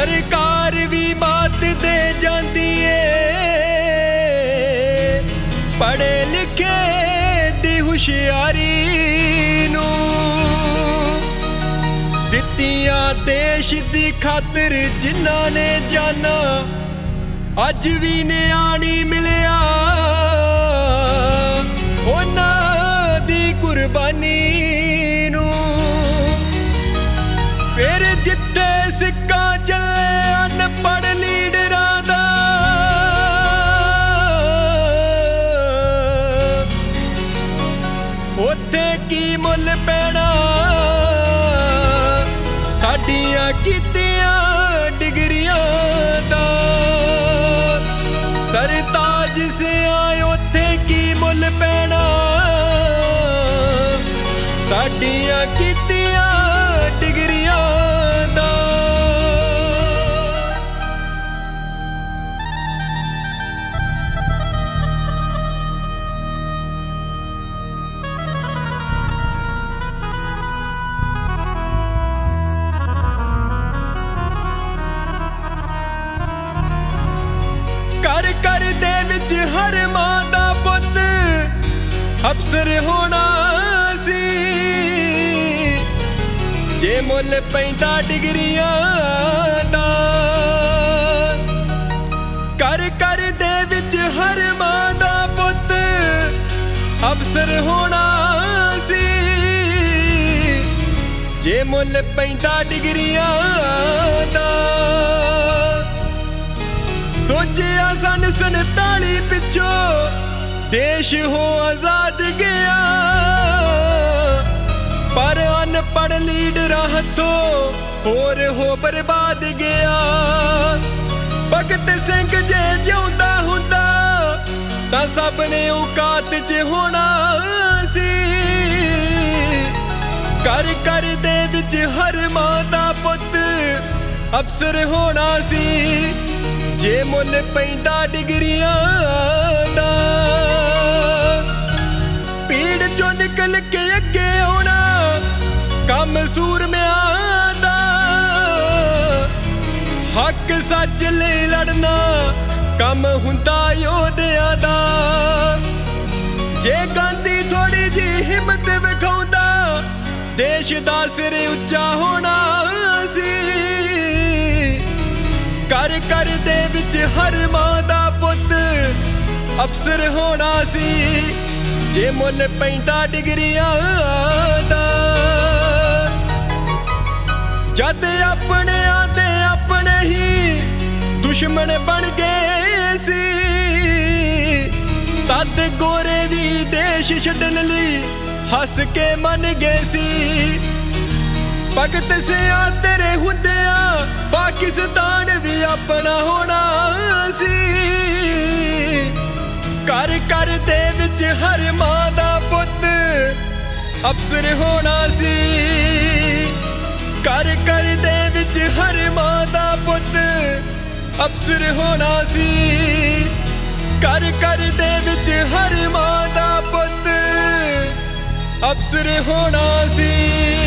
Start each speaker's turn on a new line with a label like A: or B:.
A: सरकार भी बात दे जाती है पढ़े लिखे दी हुशियारी नू दित्तियां देश दी खातिर जिन्हां ने जाना अज भी न्याय नहीं मिलिया उन्हां दी कुर्बानी नू फिर जिथे सिक्का चले अनपढ़ लीडरां दा उत्थे की मुल पैना साडियां कीतियां डिग्रियां दा सरताज से आए उत्थे की मुल पैना साडियां कीतियां डिग्रियां दा कर कर दे विच हर मां दा पुत अफसर होना सी जे मुल पैंदा डिग्रियां दा कर कर दे विच हर मां दा पुत अफसर होना सी जे मुल पैंदा डिग्रियां दा सोचिया सन 47 पिछो देश हो आजाद गया पर अनपढ़ लीडरां हथों होर हो बर्बाद गया भगत सिंह जे जिउंदा हुंदा तां सब ने औकात च होना सी कर कर दे विच हर मां दा पुत अफसर होना सी जे मुल पैंदा डिग्रियां दा भीड़ चो निकल के अगे आना कम सूरमियां दा हक सच ले लड़ना कम हुंदा योधियां दा जे गांधी थोड़ी जी हिम्मत विखाउंदा देश दा सिर उच्चा होना सी कर कर दे विच हर मां दा पुत अफसर होना सी जे मुल पैंदा डिग्रियां दा जद अपने आदे अपने ही दुश्मन बन गए सी तद गोरे भी देश छड्डन लई हस के मन गए सी भगत सिंह तेरे हुंदिया पाकिस्तान भी अपना होना सी कर कर दे विच हर मां दा पुत अफसर होना सी कर कर दे विच हर मां दा पुत अफसर होना सी कर कर दे विच हर मां दा पुत अफसर होना सी।